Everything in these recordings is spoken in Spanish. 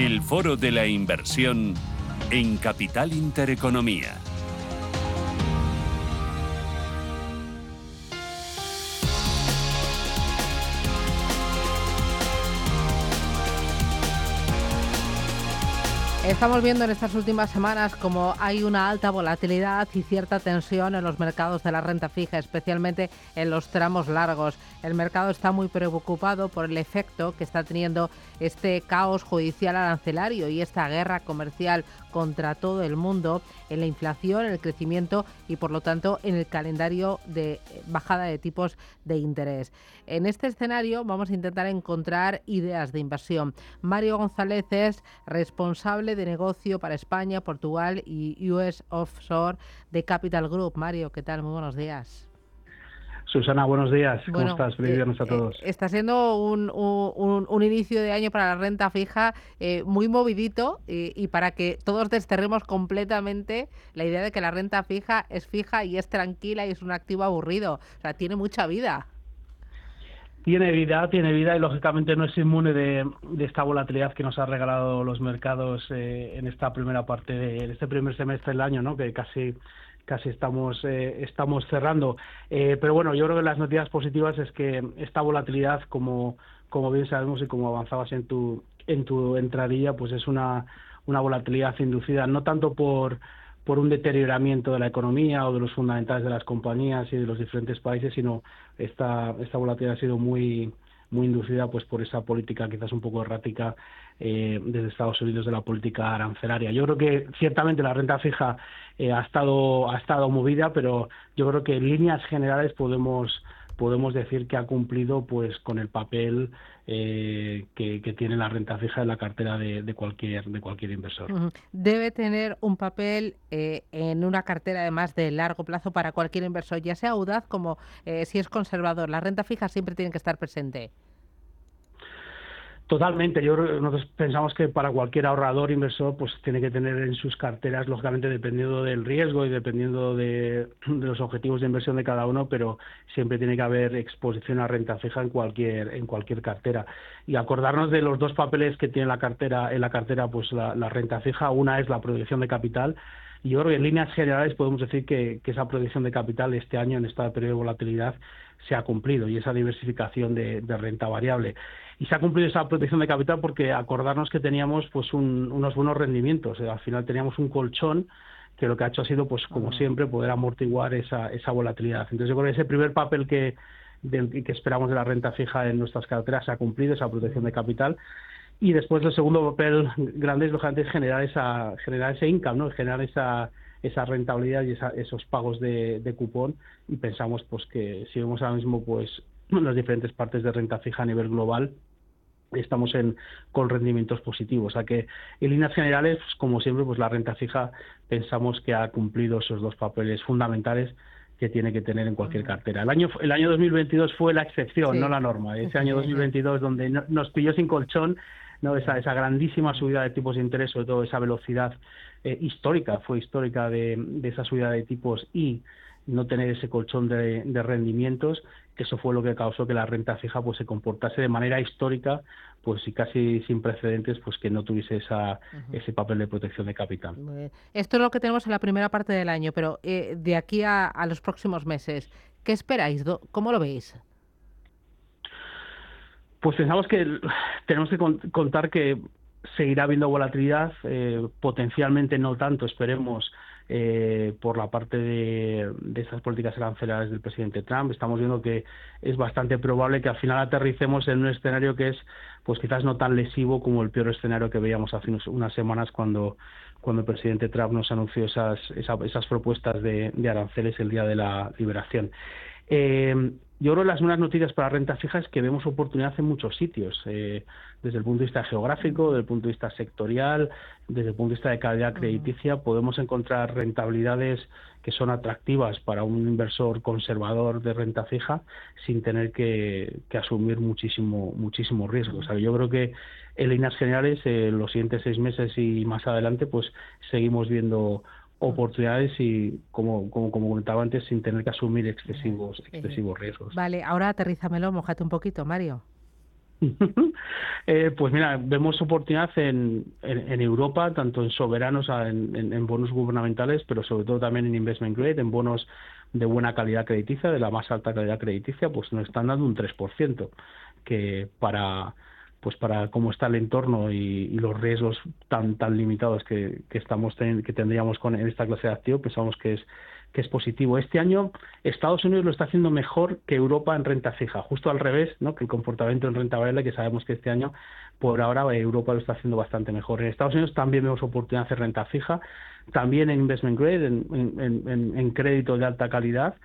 El Foro de la Inversión en Capital Intereconomía. Estamos viendo en estas últimas semanas como hay una alta volatilidad y cierta tensión en los mercados de la renta fija, especialmente en los tramos largos. El mercado está muy preocupado por el efecto que está teniendo este caos judicial arancelario y esta guerra comercial contra todo el mundo en la inflación, en el crecimiento y, por lo tanto, en el calendario de bajada de tipos de interés. En este escenario vamos a intentar encontrar ideas de inversión. Mario González es responsable de negocio para España, Portugal y US Offshore de Capital Group. Mario, ¿qué tal? Muy buenos días. Susana, buenos días. ¿Cómo estás? Feliz viernes a todos. Está siendo un inicio de año para la renta fija muy movidito y para que todos desterremos completamente la idea de que la renta fija y es tranquila y es un activo aburrido. O sea, tiene mucha vida. Tiene vida y lógicamente no es inmune de esta volatilidad que nos ha regalado los mercados en esta primera parte de este primer semestre del año, ¿no? Que casi estamos cerrando. Pero bueno, yo creo que las noticias positivas es que esta volatilidad, como bien sabemos y como avanzabas en tu entradilla, pues es una volatilidad inducida no tanto por un deterioramiento de la economía o de los fundamentales de las compañías y de los diferentes países, sino esta volatilidad ha sido muy inducida pues por esa política quizás un poco errática desde Estados Unidos de la política arancelaria. Yo creo que ciertamente la renta fija ha estado movida, pero yo creo que en líneas generales podemos decir que ha cumplido pues con el papel que tiene la renta fija en la cartera de cualquier inversor. Debe tener un papel en una cartera además de largo plazo para cualquier inversor, ya sea audaz como si es conservador. La renta fija siempre tiene que estar presente. Totalmente. Nosotros pensamos que para cualquier ahorrador inversor pues tiene que tener en sus carteras, lógicamente dependiendo del riesgo y dependiendo de los objetivos de inversión de cada uno, pero siempre tiene que haber exposición a renta fija en cualquier cartera. Y acordarnos de los dos papeles que tiene en la cartera pues la renta fija. Una es la protección de capital. Y yo creo que en líneas generales podemos decir que esa protección de capital este año, en este periodo de volatilidad, se ha cumplido, y esa diversificación de renta variable. Y se ha cumplido esa protección de capital porque acordarnos que teníamos pues unos buenos rendimientos. Al final teníamos un colchón que lo que ha hecho ha sido, pues como siempre, poder amortiguar esa volatilidad. Entonces yo creo que ese primer papel que esperamos de la renta fija en nuestras carteras se ha cumplido, esa protección de capital. Y después el segundo papel grande es, lógicamente, generar ese income, ¿no? Generar esa rentabilidad y esos pagos de cupón. Y pensamos pues que si vemos ahora mismo pues las diferentes partes de renta fija a nivel global, estamos con rendimientos positivos. O sea que en líneas generales, pues, como siempre, pues la renta fija pensamos que ha cumplido esos dos papeles fundamentales que tiene que tener en cualquier cartera. El año 2022 fue la excepción, sí, no la norma. Ese año 2022 donde nos pilló sin colchón, ¿no? Esa grandísima subida de tipos de interés, sobre todo esa velocidad histórica de esa subida de tipos y no tener ese colchón de rendimientos, eso fue lo que causó que la renta fija pues se comportase de manera histórica, pues y casi sin precedentes, pues que no tuviese ese papel de protección de capital. Esto es lo que tenemos en la primera parte del año, pero de aquí a los próximos meses, ¿qué esperáis? ¿Cómo lo veis? Pues pensamos que tenemos que contar que seguirá habiendo volatilidad, potencialmente no tanto, esperemos, por la parte de esas políticas arancelarias del presidente Trump. Estamos viendo que es bastante probable que al final aterricemos en un escenario que es pues quizás no tan lesivo como el peor escenario que veíamos hace unas semanas cuando el presidente Trump nos anunció esas propuestas de aranceles el día de la liberación. Yo creo que las buenas noticias para renta fija es que vemos oportunidad en muchos sitios, desde el punto de vista geográfico, desde el punto de vista sectorial, desde el punto de vista de calidad crediticia. Podemos encontrar rentabilidades que son atractivas para un inversor conservador de renta fija sin tener que asumir muchísimo riesgo. O sea, yo creo que en líneas generales, los siguientes 6 meses y más adelante, pues seguimos viendo oportunidades y, como comentaba antes, sin tener que asumir excesivos riesgos. Vale, ahora aterrízamelo, mójate un poquito, Mario. Pues mira, vemos oportunidad en Europa, tanto en soberanos, en bonos gubernamentales, pero sobre todo también en investment grade, en bonos de buena calidad crediticia, de la más alta calidad crediticia, pues nos están dando un 3%, que para cómo está el entorno y los riesgos tan limitados que tendríamos en esta clase de activo, pensamos que es positivo. Este año Estados Unidos lo está haciendo mejor que Europa en renta fija, justo al revés, ¿no?, que el comportamiento en renta variable, que sabemos que este año, por ahora, Europa lo está haciendo bastante mejor. En Estados Unidos también vemos oportunidad en renta fija, también en investment grade, en crédito de alta calidad,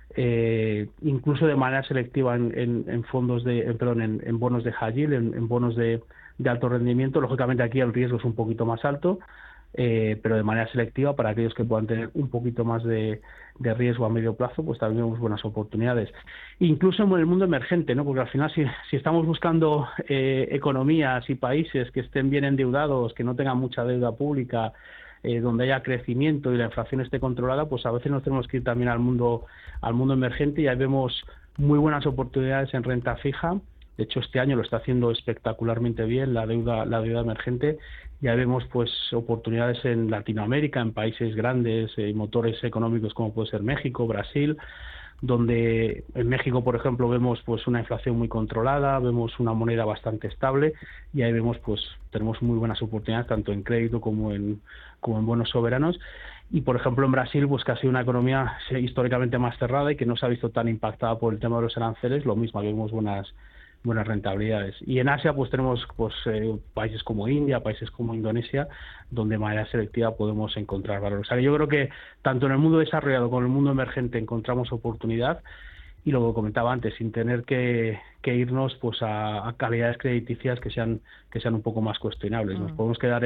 incluso de manera selectiva en fondos en bonos de high yield, en bonos de alto rendimiento. Lógicamente aquí el riesgo es un poquito más alto, pero de manera selectiva para aquellos que puedan tener un poquito más de riesgo a medio plazo, pues también vemos buenas oportunidades. Incluso en el mundo emergente, ¿no?, porque al final si estamos buscando economías y países que estén bien endeudados, que no tengan mucha deuda pública, donde haya crecimiento y la inflación esté controlada, pues a veces nos tenemos que ir también al mundo emergente, y ahí vemos muy buenas oportunidades en renta fija. De hecho, este año lo está haciendo espectacularmente bien la deuda emergente. Ya vemos pues oportunidades en Latinoamérica, en países grandes, motores económicos como puede ser México, Brasil, donde en México, por ejemplo, vemos pues una inflación muy controlada, vemos una moneda bastante estable, y ahí tenemos muy buenas oportunidades tanto en crédito como en bonos soberanos. Y por ejemplo en Brasil, pues que ha sido una economía históricamente más cerrada y que no se ha visto tan impactada por el tema de los aranceles, lo mismo, vemos buenas rentabilidades. Y en Asia pues tenemos países como India, países como Indonesia, donde de manera selectiva podemos encontrar valor. O sea, yo creo que tanto en el mundo desarrollado como en el mundo emergente encontramos oportunidad, y lo que comentaba antes, sin tener que irnos pues a calidades crediticias que sean un poco más cuestionables. Nos podemos quedar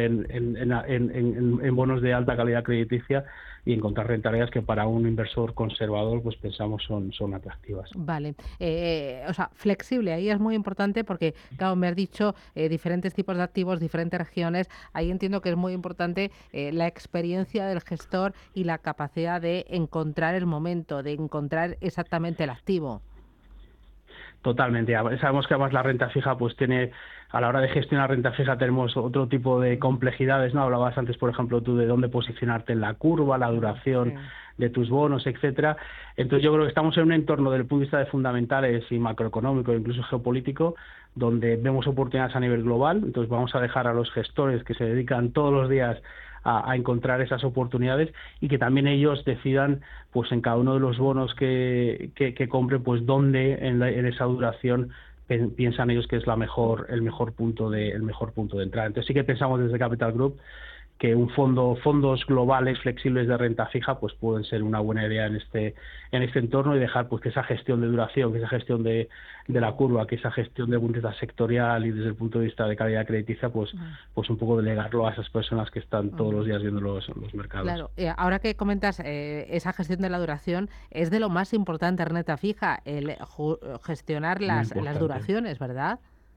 en bonos de alta calidad crediticia y encontrar rentabilidades que para un inversor conservador pues pensamos son atractivas. Vale, o sea, flexible, ahí es muy importante porque, claro, me has dicho diferentes tipos de activos, diferentes regiones, ahí entiendo que es muy importante la experiencia del gestor y la capacidad de encontrar el momento, de encontrar exactamente el activo. Totalmente. Sabemos que además la renta fija pues tiene, a la hora de gestionar renta fija tenemos otro tipo de complejidades, ¿no? Hablabas antes, por ejemplo, tú de dónde posicionarte en la curva, la duración de tus bonos, etcétera. Entonces yo creo que estamos en un entorno desde el punto de vista de fundamentales y macroeconómico, incluso geopolítico, donde vemos oportunidades a nivel global. Entonces vamos a dejar a los gestores que se dedican todos los días a encontrar esas oportunidades, y que también ellos decidan pues en cada uno de los bonos que compren, pues dónde en esa duración piensan ellos que es el mejor punto de entrada. Entonces sí que pensamos desde Capital Group que fondos globales flexibles de renta fija pues pueden ser una buena idea en este entorno, y dejar pues que esa gestión de duración, que esa gestión de la curva, que esa gestión de punta sectorial y desde el punto de vista de calidad crediticia pues un poco delegarlo a esas personas que están todos los días viendo los mercados. Claro, ahora que comentas esa gestión de la duración, es de lo más importante en renta fija, el gestionar las duraciones, ¿verdad?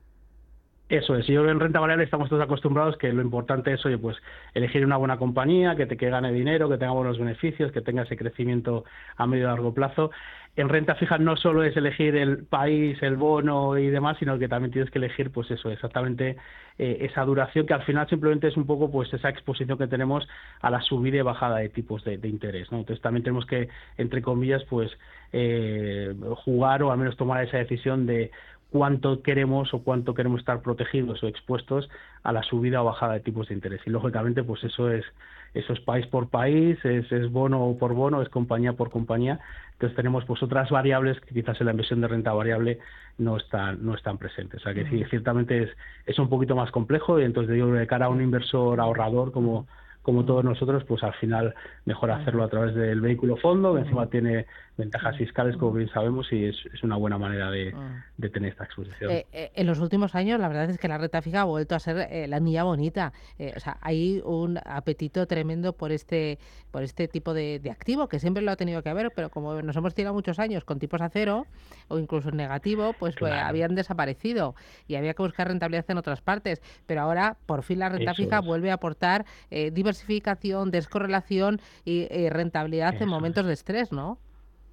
Eso es, yo en renta variable estamos todos acostumbrados que lo importante es, oye, pues elegir una buena compañía, que gane dinero, que tenga buenos beneficios, que tenga ese crecimiento a medio y largo plazo. En renta fija no solo es elegir el país, el bono y demás, sino que también tienes que elegir, pues eso, exactamente esa duración, que al final simplemente es un poco pues esa exposición que tenemos a la subida y bajada de tipos de interés, ¿no? Entonces también tenemos que, entre comillas, pues jugar o al menos tomar esa decisión de cuánto queremos estar protegidos o expuestos a la subida o bajada de tipos de interés. Y lógicamente pues eso es país por país, es bono por bono, es compañía por compañía. Entonces tenemos pues otras variables que quizás en la inversión de renta variable no están presentes. O sea que sí, ciertamente es un poquito más complejo, y entonces digo, de cara a un inversor ahorrador como todos nosotros, pues al final mejor hacerlo a través del vehículo fondo, que encima tiene ventajas fiscales, como bien sabemos, y es una buena manera de tener esta exposición. En los últimos años, la verdad es que la renta fija ha vuelto a ser la niña bonita. O sea, hay un apetito tremendo por este tipo de activo, que siempre lo ha tenido que haber, pero como nos hemos tirado muchos años con tipos a cero o incluso en negativo, pues habían desaparecido y había que buscar rentabilidad en otras partes. Pero ahora, por fin, la renta fija vuelve a aportar diversificación, descorrelación y rentabilidad en momentos de estrés, ¿no?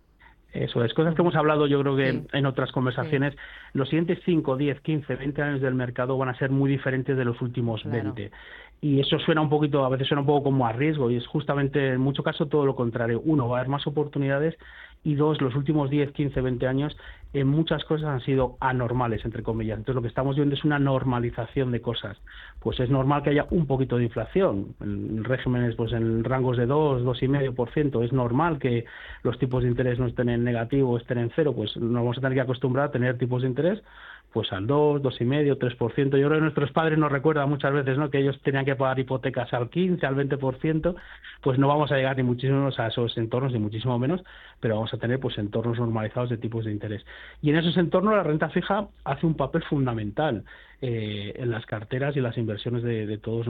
Eso es, cosas que hemos hablado yo creo que Sí. en otras conversaciones. Los siguientes 5, 10, 15, 20 años del mercado van a ser muy diferentes de los últimos Claro. 20. Y eso suena un poquito, a veces suena un poco como a riesgo, y es justamente en mucho caso todo lo contrario. Uno, va a haber más oportunidades, y dos, los últimos 10, 15, 20 años en muchas cosas han sido anormales, entre comillas. Entonces lo que estamos viendo es una normalización de cosas. Pues es normal que haya un poquito de inflación, en regímenes pues en rangos de 2, 2,5%. Es normal que los tipos de interés no estén en negativo, estén en cero, pues nos vamos a tener que acostumbrar a tener tipos de interés pues al 2, 2,5, 3%. Yo creo que nuestros padres nos recuerdan muchas veces, ¿no?, que ellos tenían que pagar hipotecas al 15, al 20%, pues no vamos a llegar ni muchísimo menos a esos entornos, ni muchísimo menos, pero vamos a tener pues entornos normalizados de tipos de interés. Y en esos entornos la renta fija hace un papel fundamental en las carteras y las inversiones de todos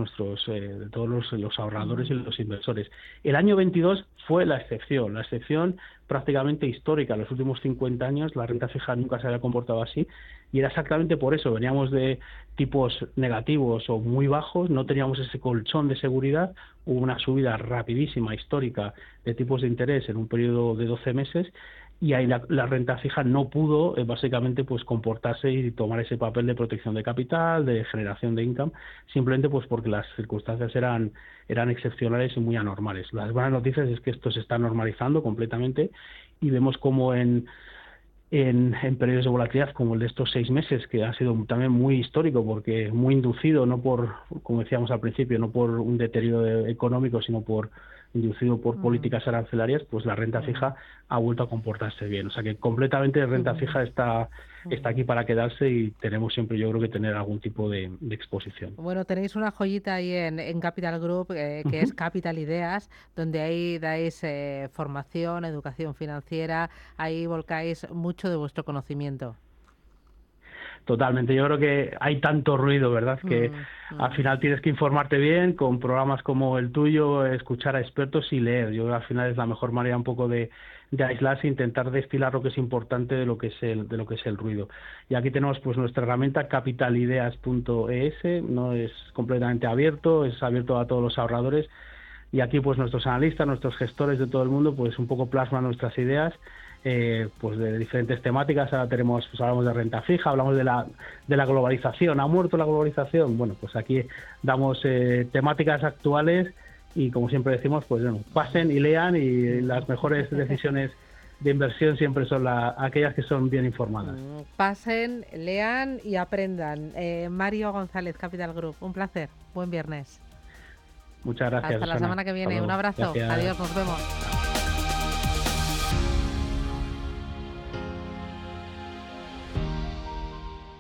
los ahorradores y los inversores. El año 22 fue la excepción prácticamente histórica. En los últimos 50 años la renta fija nunca se había comportado así, y era exactamente por eso. Veníamos de tipos negativos o muy bajos, no teníamos ese colchón de seguridad, hubo una subida rapidísima, histórica, de tipos de interés en un periodo de 12 meses, y ahí la renta fija no pudo básicamente pues comportarse y tomar ese papel de protección de capital, de generación de income, simplemente pues porque las circunstancias eran excepcionales y muy anormales. Las buenas noticias es que esto se está normalizando completamente, y vemos como en periodos de volatilidad como el de estos 6 meses, que ha sido también muy histórico, porque muy inducido, no por, como decíamos al principio, no por un deterioro económico, sino inducido por políticas arancelarias, pues la renta fija ha vuelto a comportarse bien. O sea que completamente la renta fija está aquí para quedarse, y tenemos siempre, yo creo, que tener algún tipo de exposición. Bueno, tenéis una joyita ahí en Capital Group, que es Capital Ideas, donde ahí dais formación, educación financiera, ahí volcáis mucho de vuestro conocimiento. Totalmente, yo creo que hay tanto ruido, ¿verdad?, que al final tienes que informarte bien con programas como el tuyo, escuchar a expertos y leer. Yo creo que al final es la mejor manera un poco de aislarse e intentar destilar lo que es importante de lo que es el ruido. Y aquí tenemos pues nuestra herramienta capitalideas.es, no es completamente abierto, es abierto a todos los ahorradores, y aquí pues nuestros analistas, nuestros gestores de todo el mundo pues un poco plasman nuestras ideas, pues de diferentes temáticas. Ahora hablamos de renta fija, hablamos de la globalización. ¿Ha muerto la globalización? Bueno, pues aquí damos temáticas actuales, y como siempre decimos, pues bueno, pasen y lean, y las mejores decisiones de inversión siempre son aquellas que son bien informadas. Pasen, lean y aprendan. Mario González, Capital Group, un placer. Buen viernes. Muchas gracias. Hasta la semana que viene. Un abrazo. Gracias. Adiós, nos vemos.